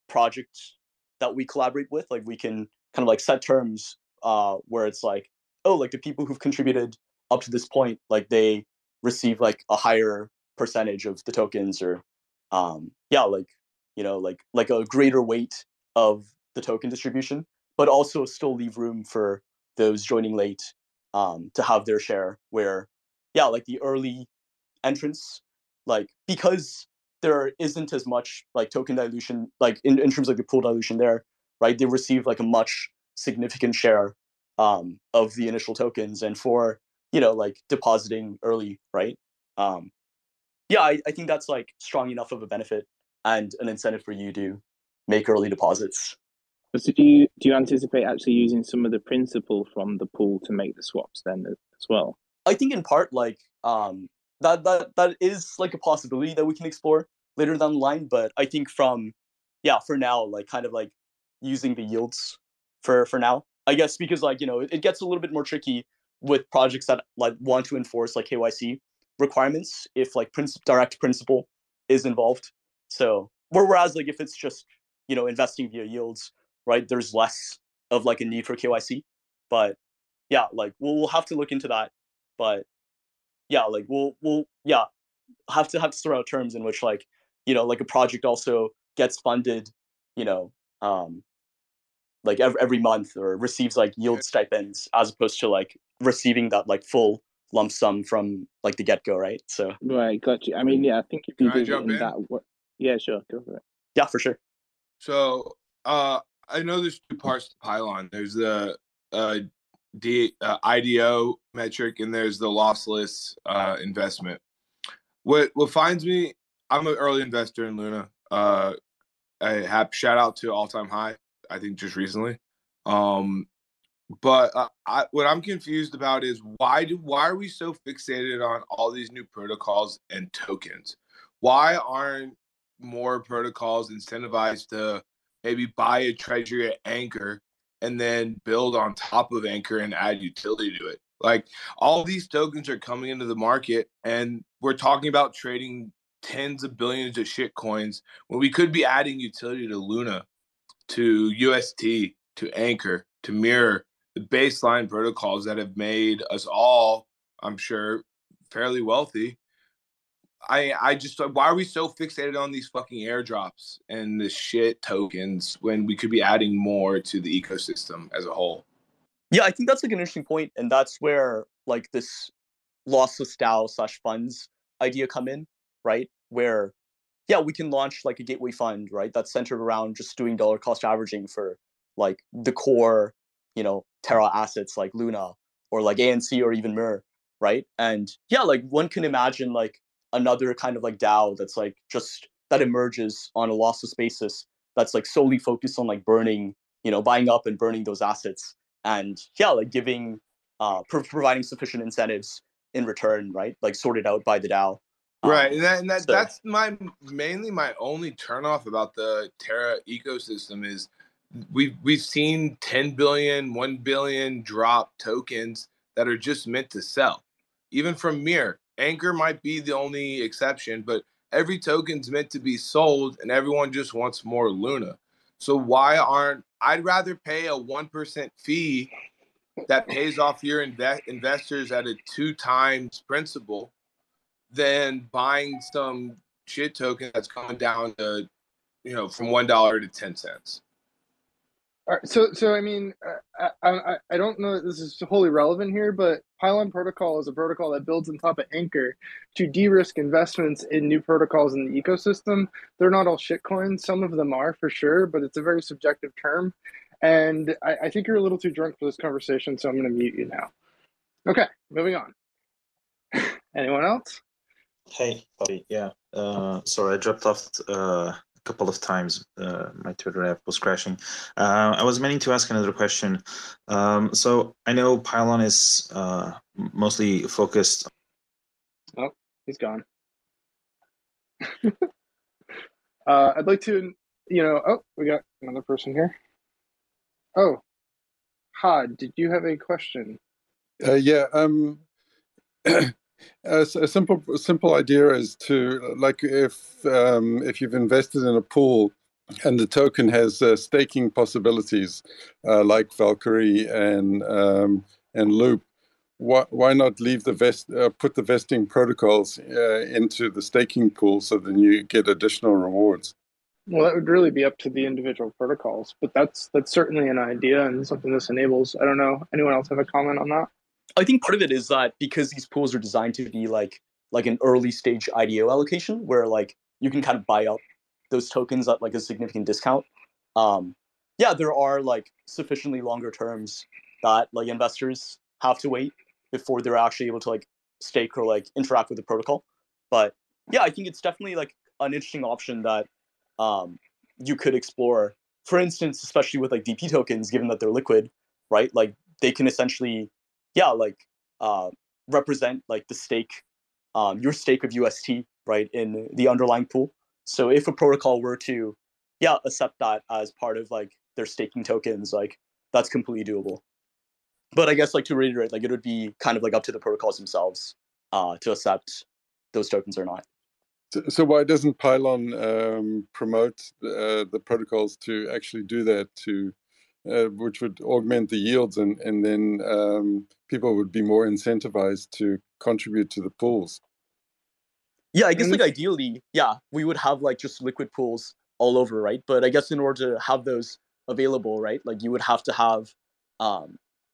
project that we collaborate with, like we can kind of like set terms uh, where it's like, oh, like the people who've contributed up to this point, like they receive like a higher percentage of the tokens, or um, yeah, like you know, like like a greater weight of the token distribution, but also still leave room for those joining late um, to have their share. Where yeah, like the early entrants, like because there isn't as much like token dilution, like in, in terms of the pool dilution there, right? They receive like a much significant share um, of the initial tokens, and for you know like depositing early, right? Um, yeah, I, I think that's like strong enough of a benefit and an incentive for you to make early deposits. So do you do you anticipate actually using some of the principal from the pool to make the swaps then as well? I think in part like um, that that that is like a possibility that we can explore later down the line. But I think from yeah, for now, like kind of like using the yields for for now, I guess, because like you know it, it gets a little bit more tricky with projects that like want to enforce like K Y C requirements if like princip- direct principal is involved. So whereas like if it's just you know investing via yields, right, there's less of like a need for K Y C. But yeah, like we'll, we'll have to look into that. But yeah, like we'll we'll yeah have to have to throw out terms in which like you know like a project also gets funded, you know, um, like every every month, or receives like yield stipends as opposed to like receiving that like full lump sum from like the get go, right? So right, got you. I mean, yeah, I think if you Can I did it jump in in? that way, yeah, sure, go for it. Yeah, for sure. So uh, I know there's two parts to Pylon. There's the uh, D, uh, I D O metric, and there's the lossless uh, investment. What what finds me, I'm an early investor in Luna. Uh, I have shout out to All Time High, I think just recently. Um, but uh, I, what I'm confused about is why do why are we so fixated on all these new protocols and tokens? Why aren't more protocols incentivized to maybe buy a treasury at Anchor and then build on top of Anchor and add utility to it? Like all these tokens are coming into the market, and we're talking about trading tens of billions of shit coins when we could be adding utility to Luna, to U S T, to Anchor, to Mirror, the baseline protocols that have made us all, I'm sure, fairly wealthy. I I just why are we so fixated on these fucking airdrops and the shit tokens when we could be adding more to the ecosystem as a whole? Yeah, I think that's like an interesting point, and that's where like this lossless DAO slash funds idea come in, right? Where yeah, we can launch like a gateway fund, right? That's centered around just doing dollar cost averaging for like the core, you know, Terra assets like Luna or like A N C or even Mirror, right? And yeah, like one can imagine like another kind of like DAO that's like just that emerges on a lossless basis that's like solely focused on like burning, you know, buying up and burning those assets, and yeah, like giving, uh, pro- providing sufficient incentives in return, right? Like sorted out by the DAO. Right, Um, and that and that so- that's my mainly my only turnoff about the Terra ecosystem is we've we've seen ten billion, one billion drop tokens that are just meant to sell. Even from Mirror, Anchor might be the only exception, but every token's meant to be sold, and everyone just wants more Luna. So why aren't I'd rather pay a one percent fee that pays off your inve- investors at a two times principal than buying some shit token that's coming down to, you know, from one dollar to ten cents. All right, so, so I mean, uh, I, I, I don't know that this is wholly relevant here, but Pylon Protocol is a protocol that builds on top of Anchor to de-risk investments in new protocols in the ecosystem. They're not all shitcoins. Some of them are for sure, but it's a very subjective term. And I, I think you're a little too drunk for this conversation, so I'm going to mute you now. Okay, moving on. Anyone else? Hey, Bobby. Yeah. Uh, sorry, I dropped off uh, a couple of times. Uh, my Twitter app was crashing. Uh, I was meaning to ask another question. Um, so I know Pylon is uh, mostly focused. Oh, he's gone. uh, I'd like to, you know, oh, we got another person here. Oh, Had, did you have a question? Uh, yeah. Um, a, a simple simple idea is to, like, if um, if you've invested in a pool and the token has uh, staking possibilities uh, like Valkyrie and um, and Loop. Why, why not leave the vest, uh, put the vesting protocols uh, into the staking pool so then you get additional rewards? Well, that would really be up to the individual protocols, but that's that's certainly an idea and something this enables. I don't know. Anyone else have a comment on that? I think part of it is that because these pools are designed to be like like an early stage I D O allocation, where like you can kind of buy up those tokens at like a significant discount. Um, yeah, there are like sufficiently longer terms that like investors have to wait before they're actually able to like stake or like interact with the protocol. But yeah, I think it's definitely like an interesting option that um, you could explore. For instance, especially with like D P tokens, given that they're liquid, right? Like they can essentially, yeah, like uh, represent like the stake, um, your stake of U S T, right, in the underlying pool. So if a protocol were to, yeah, accept that as part of like their staking tokens, like that's completely doable. But I guess like to reiterate, like it would be kind of like up to the protocols themselves uh, to accept those tokens or not. So, so why doesn't Pylon um, promote uh, the protocols to actually do that, to uh, which would augment the yields, and and then um, people would be more incentivized to contribute to the pools? Yeah, I guess like ideally, yeah, we would have like just liquid pools all over, right? But I guess in order to have those available, right, like you would have to have um,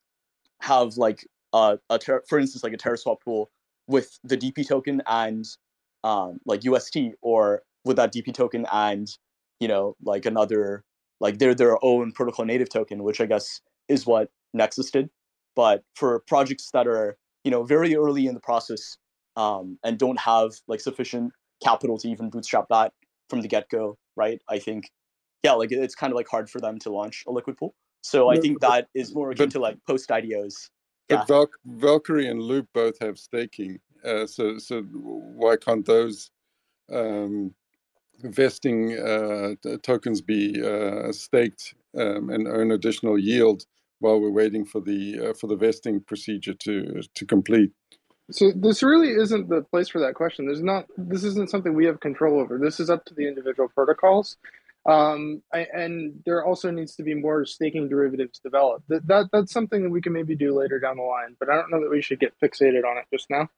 have like a, a ter- for instance, like a TerraSwap pool with the D P token and um, like U S T, or with that D P token and you know like another like their their own protocol native token, which I guess is what Nexus did. But for projects that are you know very early in the process um, and don't have like sufficient capital to even bootstrap that from the get go, right? I think yeah, like it's kind of like hard for them to launch a liquid pool. So I No, think but, that is more akin but, to like post I D Os. but Yeah. Val- Valkyrie and Loop both have staking, uh, so so why can't those um, vesting uh, t- tokens be uh, staked um, and earn additional yield while we're waiting for the uh, for the vesting procedure to to complete? So this really isn't the place for that question. There's not. This isn't something we have control over. This is up to the individual protocols, um, I, and there also needs to be more staking derivatives developed. That, that that's something that we can maybe do later down the line. But I don't know that we should get fixated on it just now.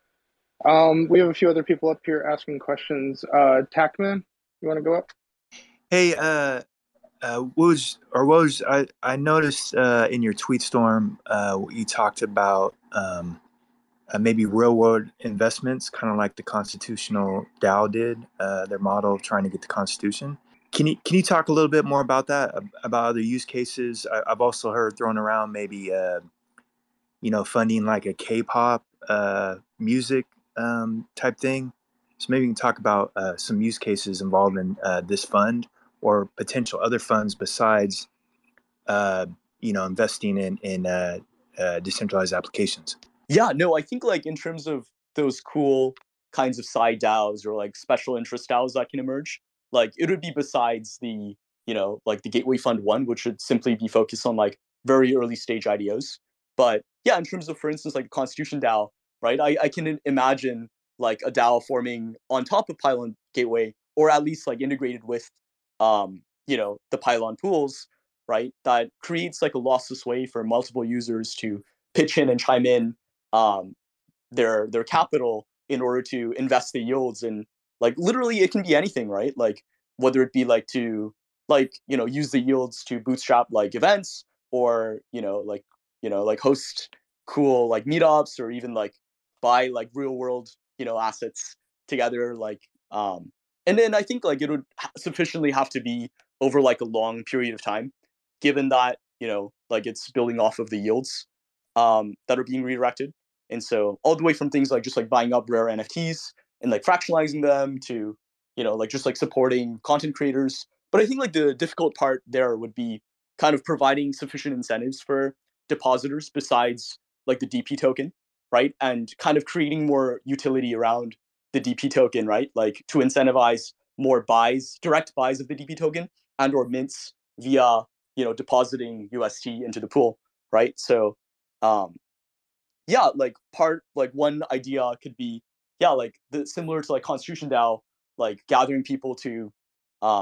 Um, we have a few other people up here asking questions. Uh, Tackman, you want to go up? Hey, uh, uh, Woj, or Woj, I, I noticed uh, in your tweet storm, uh, you talked about um, uh, maybe real world investments, kind of like the constitutional DAO did, uh, their model of trying to get the Constitution. Can you can you talk a little bit more about that, about other use cases? I, I've also heard thrown around maybe, uh, you know, funding like a K-pop uh, music um, type thing. So maybe you can talk about uh, some use cases involved in uh, this fund or potential other funds besides, uh, you know, investing in in uh, uh, decentralized applications. Yeah, no, I think like in terms of those cool kinds of side DAOs or like special interest DAOs that can emerge, like it would be besides the, you know, like the Gateway Fund one, which would simply be focused on like very early stage I D Os. But yeah, in terms of, for instance, like the Constitution DAO, right? I, I can imagine like a DAO forming on top of Pylon Gateway, or at least like integrated with, um, you know, the Pylon pools, right? That creates like a lossless way for multiple users to pitch in and chime in um, their their capital in order to invest the yields. And like literally it can be anything, right? Like whether it be like to like you know use the yields to bootstrap like events, or you know like you know like host cool like meetups, or even like buy like real world you know assets together, like um and then I think like it would sufficiently have to be over like a long period of time, given that you know like it's building off of the yields um that are being redirected. And so all the way from things like just like buying up rare N F Ts and like fractionalizing them to, you know, like just like supporting content creators. But I think like the difficult part there would be kind of providing sufficient incentives for depositors besides like the D P token, right? And kind of creating more utility around the D P token, right? Like to incentivize more buys, direct buys of the D P token, and or mints via, you know, depositing U S T into the pool, right? So um yeah, like part like one idea could be yeah, like the similar to like Constitution DAO, like gathering people to um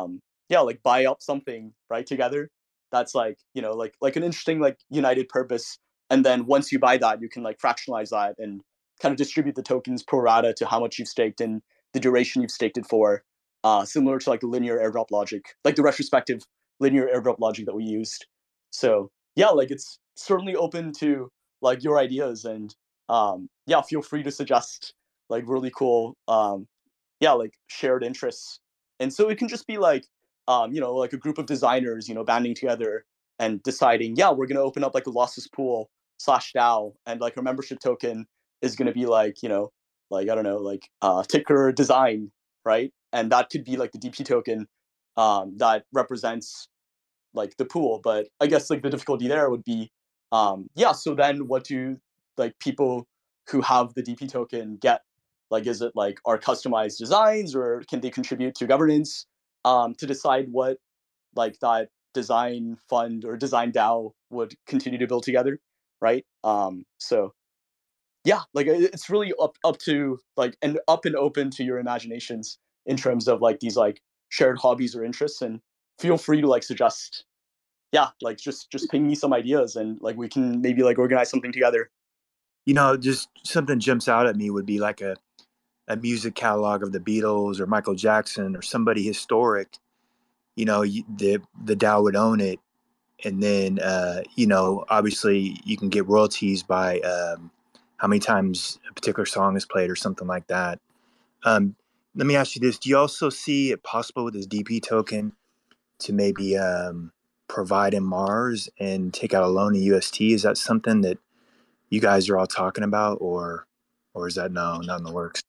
yeah, like buy up something right together. That's like, you know, like like an interesting like united purpose. And then once you buy that, you can like fractionalize that and kind of distribute the tokens pro rata to how much you've staked and the duration you've staked it for. Uh, similar to like the linear airdrop logic, like the retrospective linear airdrop logic that we used. So yeah, like it's certainly open to like your ideas, and um, yeah, feel free to suggest like really cool, um, yeah, like shared interests. And so it can just be like, um, you know, like a group of designers, you know, banding together and deciding, yeah, we're gonna open up like a lossless pool slash DAO, and like our membership token is gonna be like, you know, like I don't know, like uh, ticker design, right? And that could be like the D P token um, that represents like the pool. But I guess like the difficulty there would be, um, yeah. So then, what do like people who have the D P token get? Like, is it like our customized designs, or can they contribute to governance um, to decide what like that design fund or design DAO would continue to build together, right? Um, so yeah, like it's really up up to like and up and open to your imaginations in terms of like these like shared hobbies or interests, and feel free to like suggest, yeah, like just just ping me some ideas, and like we can maybe like organize something together. You know, just something jumps out at me would be like a, a music catalog of the Beatles or Michael Jackson or somebody historic. You know, you, the the DAO would own it, and then uh, you know, obviously you can get royalties by um, how many times a particular song is played or something like that. Um, let me ask you this: do you also see it possible with this D P token to maybe um, provide in Mars and take out a loan in U S T? Is that something that you guys are all talking about, or or is that no, not in the works?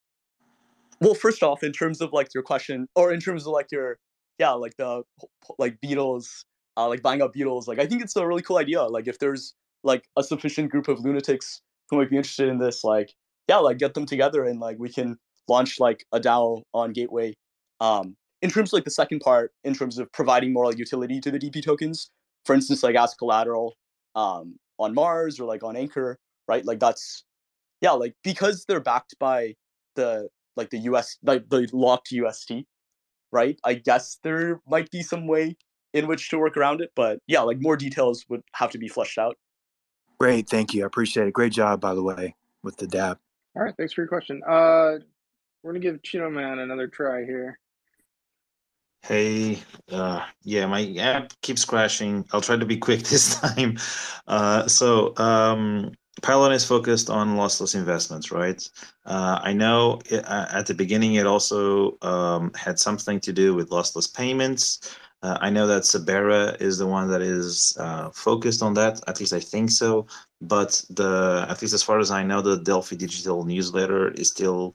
Well, first off, in terms of like your question, or in terms of like your, yeah, like the like Beatles, uh, like buying up Beatles, like I think it's a really cool idea. Like if there's like a sufficient group of lunatics who might be interested in this, like yeah, like get them together and like we can launch like a DAO on Gateway. Um, in terms of like the second part, in terms of providing more like utility to the D P tokens, for instance, like as collateral um, on Mars or like on Anchor, right? Like that's yeah, like because they're backed by the like the U S like the locked U S T, right? I guess there might be some way in which to work around it, but yeah, like more details would have to be fleshed out. Great, thank you. I appreciate it. Great job, by the way, with the dApp. All right, thanks for your question. Uh, we're gonna give Chino Man another try here. Hey, uh, yeah, my app keeps crashing. I'll try to be quick this time. Uh, so, um, Pylon is focused on lossless investments, right? Uh, I know it, uh, at the beginning it also um, had something to do with lossless payments. Uh, I know that Sabera is the one that is uh, focused on that. At least I think so. But the at least as far as I know, the Delphi Digital newsletter is still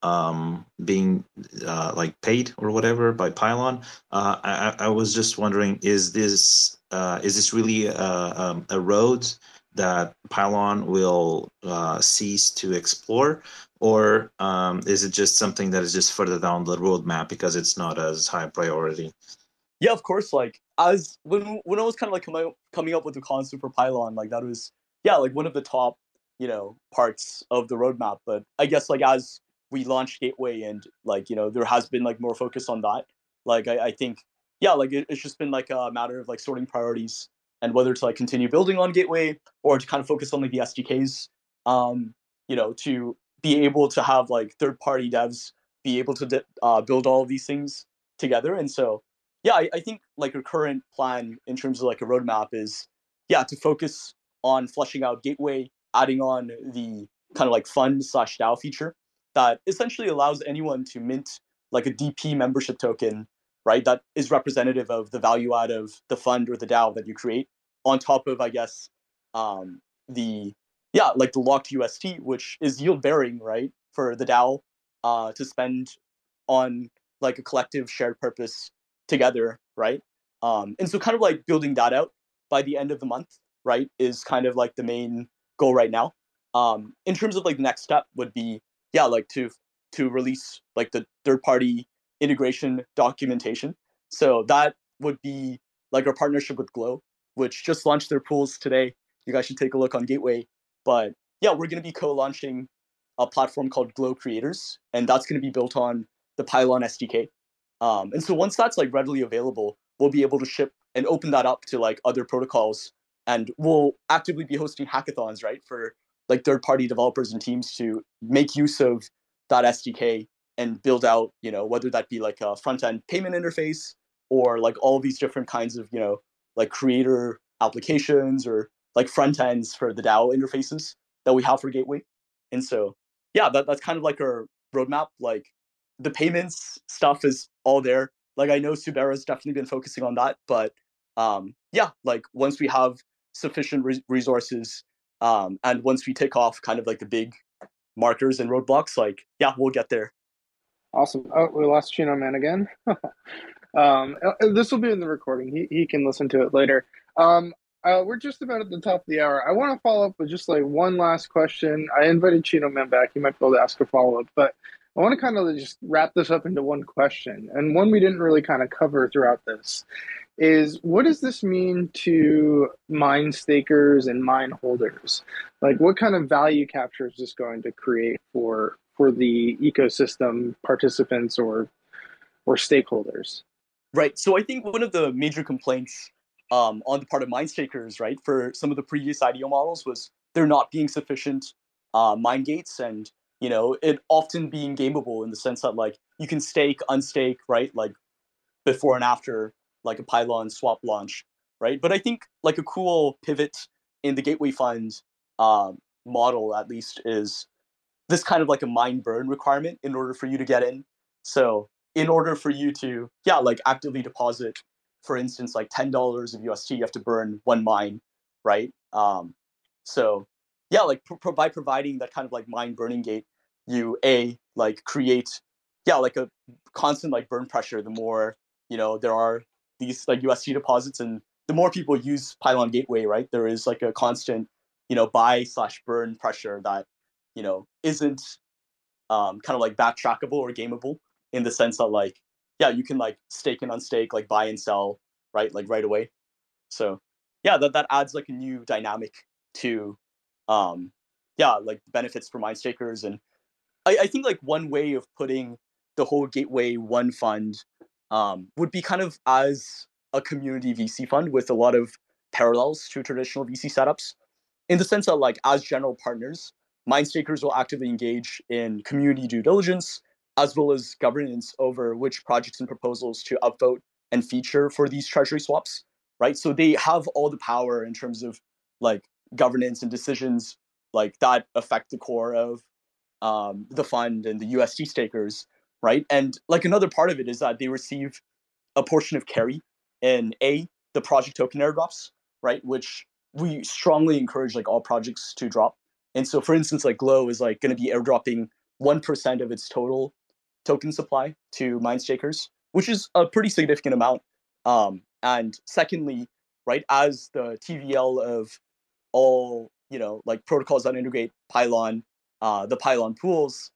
um, being uh, like paid or whatever by Pylon. Uh, I, I was just wondering, is this uh, is this really a, um, a road that Pylon will uh, cease to explore, or um, is it just something that is just further down the roadmap because it's not as high priority? Yeah, of course. Like as when when I was kind of like coming coming up with the concept for Pylon, like that was yeah, like one of the top you know parts of the roadmap. But I guess like as we launched Gateway and like you know there has been like more focus on that. Like I, I think yeah, like it, it's just been like a matter of like sorting priorities and whether to like continue building on Gateway or to kind of focus on like the S D Ks. Um, you know, to be able to have like third party devs be able to uh, build all of these things together. And so yeah, I, I think like a current plan in terms of like a roadmap is yeah to focus on fleshing out Gateway, adding on the kind of like fund slash DAO feature that essentially allows anyone to mint like a D P membership token, right? That is representative of the value add of the fund or the DAO that you create, on top of I guess um, the yeah like the locked U S T, which is yield bearing, right, for the DAO uh, to spend on like a collective shared purpose together, right? Um, and so kind of like building that out by the end of the month, right, is kind of like the main goal right now. Um, in terms of like the next step would be, yeah, like to to release like the third party integration documentation. So that would be like our partnership with Glow, which just launched their pools today. You guys should take a look on Gateway. But yeah, we're going to be co-launching a platform called Glow Creators, and that's going to be built on the Pylon S D K. Um, and so once that's like readily available, we'll be able to ship and open that up to like other protocols, and we'll actively be hosting hackathons, right, for like third-party developers and teams to make use of that S D K and build out, you know, whether that be like a front-end payment interface or like all these different kinds of, you know, like creator applications or like front ends for the DAO interfaces that we have for Gateway. And so, yeah, that, that's kind of like our roadmap. Like the payments stuff is all there. Like I know Subera's definitely been focusing on that, but um, yeah, like once we have sufficient re- resources um, and once we tick off kind of like the big markers and roadblocks, like, yeah, we'll get there. Awesome. Oh, we lost Chino Man again. um, this will be in the recording. He, he can listen to it later. Um, uh, we're just about at the top of the hour. I want to follow up with just like one last question. I invited Chino Man back. He might be able to ask a follow-up, but I want to kind of just wrap this up into one question. And one we didn't really kind of cover throughout this is, what does this mean to mine stakers and mine holders? Like, what kind of value capture is this going to create for for the ecosystem participants or or stakeholders? Right. So I think one of the major complaints um, on the part of mine stakers, right, for some of the previous I D O models was there not being sufficient uh, mine gates, and you know it often being gameable in the sense that like you can stake, unstake, right, like before and after like a pylon swap launch, right? But I think like a cool pivot in the Gateway Fund um, model, at least, is this kind of like a mine burn requirement in order for you to get in. So in order for you to, yeah, like actively deposit, for instance, like ten dollars of U S T, you have to burn one mine, right? Um, so yeah, like pro- by providing that kind of like mine burning gate, you a like create, yeah, like a constant like burn pressure. The more, you know, there are these like U S T deposits, and the more people use Pylon Gateway, right, there is like a constant, you know, buy slash burn pressure that, you know, isn't um, kind of like backtrackable or gameable in the sense that like, yeah, you can like stake and unstake, like buy and sell, right, like right away. So yeah, that, that adds like a new dynamic to, um, yeah, like benefits for mine stakers. And I, I think like one way of putting the whole Gateway One fund um, would be kind of as a community V C fund with a lot of parallels to traditional V C setups, in the sense that like as general partners, mine stakers will actively engage in community due diligence as well as governance over which projects and proposals to upvote and feature for these treasury swaps, right? So they have all the power in terms of like governance and decisions like that affect the core of um, the fund and the U S D stakers, right? And like another part of it is that they receive a portion of carry in a the project token airdrops, right? Which we strongly encourage like all projects to drop. And so, for instance, like Glow is like going to be airdropping one percent of its total token supply to mine stakers, which is a pretty significant amount. Um, and secondly, right, as the T V L of all, you know, like protocols that integrate Pylon, uh, the Pylon pools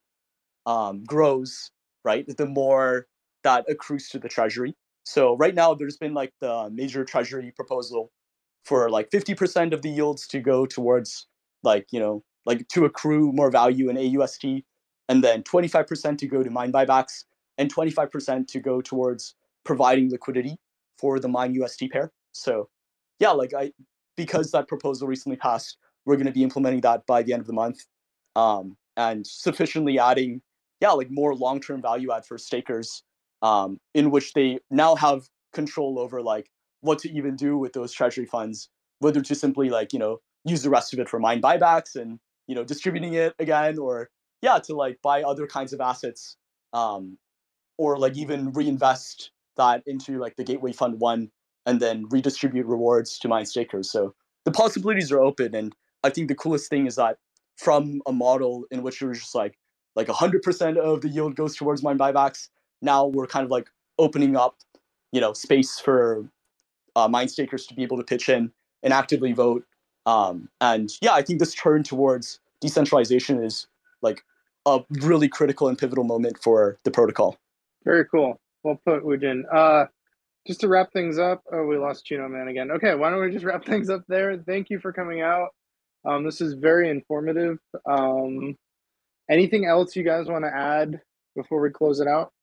um, grows, right, the more that accrues to the treasury. So right now, there's been like the major treasury proposal for like fifty percent of the yields to go towards like, you know, like to accrue more value in A U S T, and then twenty-five percent to go to mine buybacks, and twenty-five percent to go towards providing liquidity for the mine U S T pair. So yeah, like I, because that proposal recently passed, we're going to be implementing that by the end of the month, um, and sufficiently adding, yeah, like more long-term value add for stakers, um, in which they now have control over like what to even do with those treasury funds, whether to simply like, you know, use the rest of it for mine buybacks and, you know, distributing it again, or yeah, to like buy other kinds of assets, um, or like even reinvest that into like the Gateway Fund One and then redistribute rewards to mine stakers. So the possibilities are open, and I think the coolest thing is that from a model in which it was just like like one hundred percent of the yield goes towards mine buybacks, now we're kind of like opening up, you know, space for uh, mine stakers to be able to pitch in and actively vote. Um, and yeah, I think this turn towards decentralization is like a really critical and pivotal moment for the protocol. Very cool. Well put, Woojin. Uh, just to wrap things up, oh, we lost Chino Man again. Okay, why don't we just wrap things up there? Thank you for coming out. Um, this is very informative. Um, anything else you guys want to add before we close it out?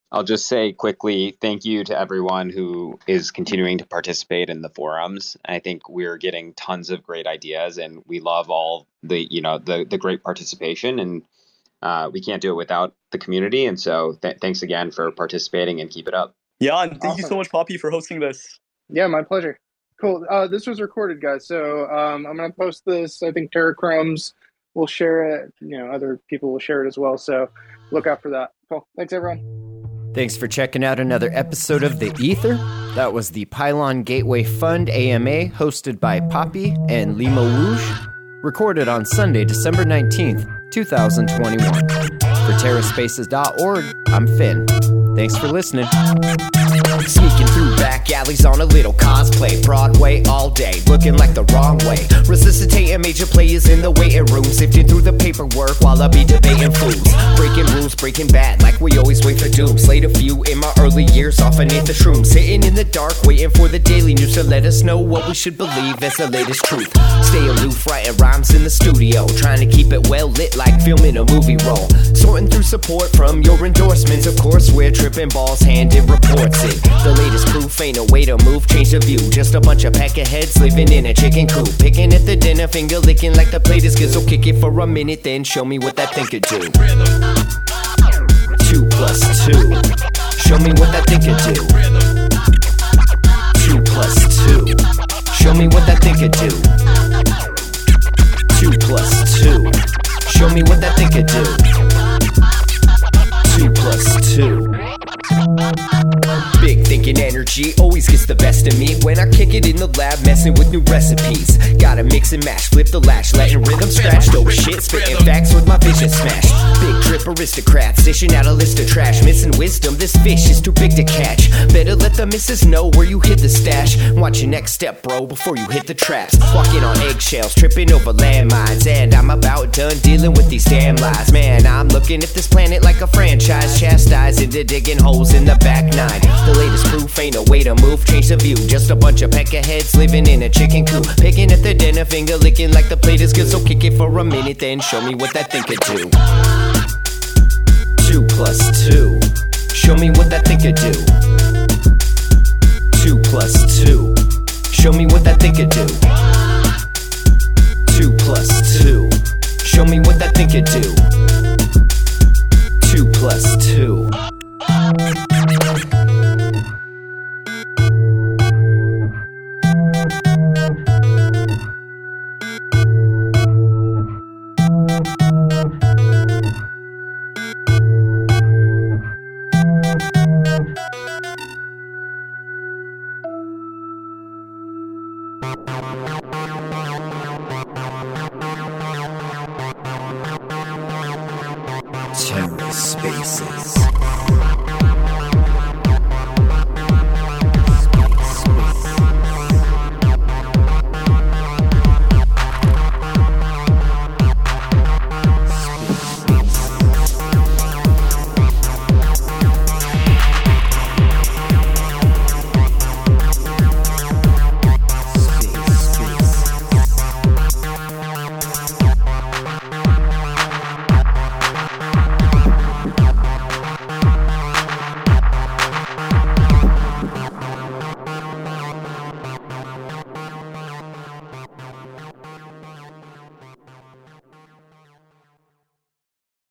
I'll just say quickly, thank you to everyone who is continuing to participate in the forums. I think we're getting tons of great ideas, and we love all the, you know, the the great participation, and uh, we can't do it without the community. And so th- thanks again for participating, and keep it up. Yeah, and thank Awesome. you so much, Poppy, for hosting this. Yeah, my pleasure. Cool. Uh, this was recorded, guys. So um, I'm going to post this. I think TerraCrumbs will share it. You know, other people will share it as well. So look out for that. Cool. Thanks, everyone. Thanks for checking out another episode of The Ether. That was the Pylon Gateway Fund A M A, hosted by Poppy and Lima Wooge, recorded on Sunday, December nineteenth, twenty twenty-one. For terra spaces dot org, I'm Finn. Thanks for listening. Sneaking through back alleys on a little cosplay. Broadway all day, looking like the wrong way. Resuscitating major players in the waiting room. Sifting through the paperwork while I be debating fools. Breaking rules, breaking bad, like we always wait for doom. Slayed a few in my early years off beneath the shrooms. Sitting in the dark, waiting for the daily news to let us know what we should believe as the latest truth. Stay aloof, writing rhymes in the studio. Trying to keep it well lit like filming a movie roll. Sorting through support from your endorsements. Of course, we're tripping balls, handed reports it. The latest proof ain't a way to move, change the view. Just a bunch of peckerheads living in a chicken coop. Picking at the dinner, finger licking like the plate is good. So kick it for a minute, then show me what that thing could do. Two plus two. Show me what that thing could do. Two plus two. Show me what that thing could do. Two plus two. Show me what that thing could do. Two plus two. Big thinking energy always gets the best of me when I kick it in the lab, messing with new recipes. Gotta mix and match, flip the latch, letting rhythm scratch. Dope shit, spitting facts with my vision smashed. Big trip aristocrats, dishing out a list of trash. Missing wisdom, this fish is too big to catch. Better let the missus know where you hid the stash. Watch your next step, bro, before you hit the traps. Walking on eggshells, tripping over landmines. And I'm about done dealing with these damn lies. Man, I'm looking at this planet like a franchise. Chastised into digging holes in the back nine. The latest proof ain't a way to move, change the view. Just a bunch of peckerheads living in a chicken coop. Picking at the dinner, finger licking like the plate is good. So kick it for a minute, then show me what that thing could do. Two plus two. Show me what that thing could do. Two plus two. Show me what that thing could do. Two plus two. Show me what that thing could do. Two plus two. TerraSpaces.